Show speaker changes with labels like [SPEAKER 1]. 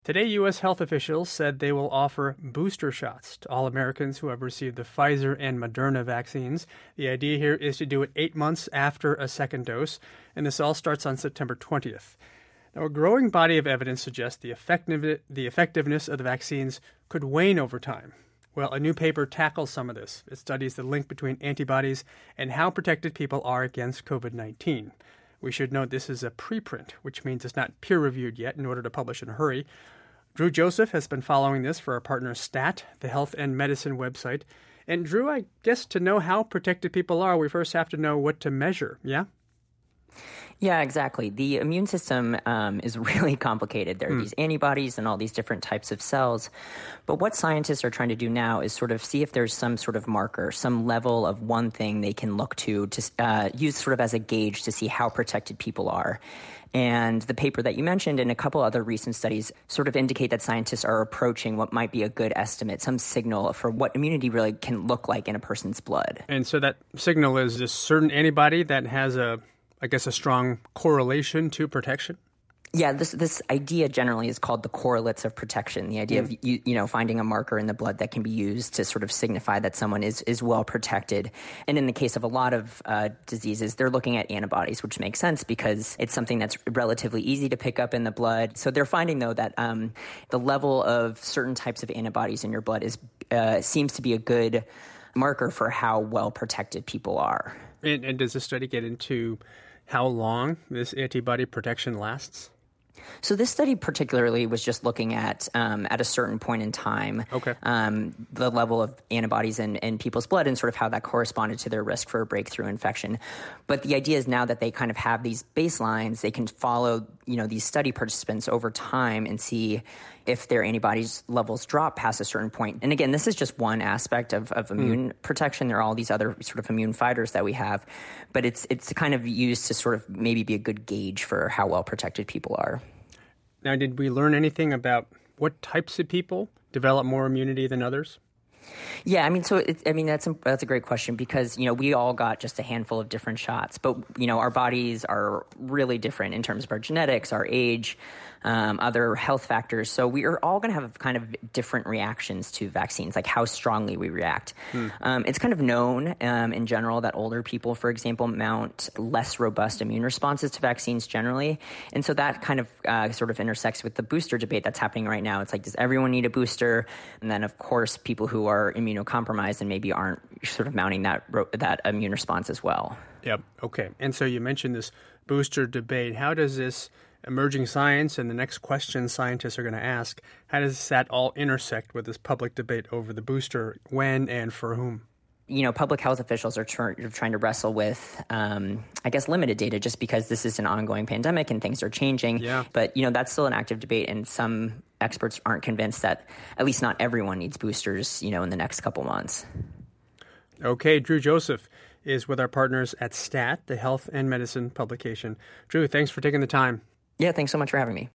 [SPEAKER 1] Today, U.S. health officials said they will offer booster shots to all Americans who have received the Pfizer and Moderna vaccines. The idea here is to do it 8 months after a second dose, and this all starts on September 20th. Now, a growing body of evidence suggests the effectiveness of the vaccines could wane over time. Well, a new paper tackles some of this. It studies the link between antibodies and how protected people are against COVID-19. We should note this is a preprint, which means it's not peer-reviewed yet in order to publish in a hurry. Drew Joseph has been following this for our partner STAT, the health and medicine website. And Drew, I guess to know how protected people are, we first have to know what to measure, yeah?
[SPEAKER 2] Yeah, exactly. The immune system is really complicated. There are these antibodies and all these different types of cells. But what scientists are trying to do now is sort of see if there's some sort of marker, some level of one thing they can look to use sort of as a gauge to see how protected people are. And the paper that you mentioned and a couple other recent studies sort of indicate that scientists are approaching what might be a good estimate, some signal for what immunity really can look like in a person's blood.
[SPEAKER 1] And so that signal is this certain antibody that has a strong correlation to protection?
[SPEAKER 2] Yeah, this idea generally is called the correlates of protection, the idea of finding a marker in the blood that can be used to sort of signify that someone is well protected. And in the case of a lot of diseases, they're looking at antibodies, which makes sense because it's something that's relatively easy to pick up in the blood. So they're finding, though, that the level of certain types of antibodies in your blood seems to be a good marker for how well protected people are.
[SPEAKER 1] And does this study get into how long this antibody protection lasts?
[SPEAKER 2] So this study particularly was just looking at a certain point in time, the level of antibodies in people's blood and sort of how that corresponded to their risk for a breakthrough infection. But the idea is now that they kind of have these baselines, they can follow, these study participants over time and see if their antibodies levels drop past a certain point. And again, this is just one aspect of immune protection. There are all these other sort of immune fighters that we have, but it's kind of used to sort of maybe be a good gauge for how well protected people are.
[SPEAKER 1] Now, did we learn anything about what types of people develop more immunity than others?
[SPEAKER 2] Yeah, that's a great question because, we all got just a handful of different shots, but, our bodies are really different in terms of our genetics, our age, other health factors. So we are all going to have kind of different reactions to vaccines, like how strongly we react. It's kind of known in general that older people, for example, mount less robust immune responses to vaccines generally. And so that kind of sort of intersects with the booster debate that's happening right now. It's like, does everyone need a booster? And then, of course, people who are immunocompromised and maybe aren't sort of mounting that immune response as well.
[SPEAKER 1] Yep. Okay. And so you mentioned this booster debate. How does this emerging science and the next question scientists are going to ask, how does that all intersect with this public debate over the booster, when and for whom?
[SPEAKER 2] Public health officials are trying to wrestle with, limited data just because this is an ongoing pandemic and things are changing.
[SPEAKER 1] Yeah.
[SPEAKER 2] But, that's still an active debate, and some experts aren't convinced that at least not everyone needs boosters, in the next couple months.
[SPEAKER 1] Okay, Drew Joseph is with our partners at STAT, the health and medicine publication. Drew, thanks for taking the time.
[SPEAKER 2] Yeah, thanks so much for having me.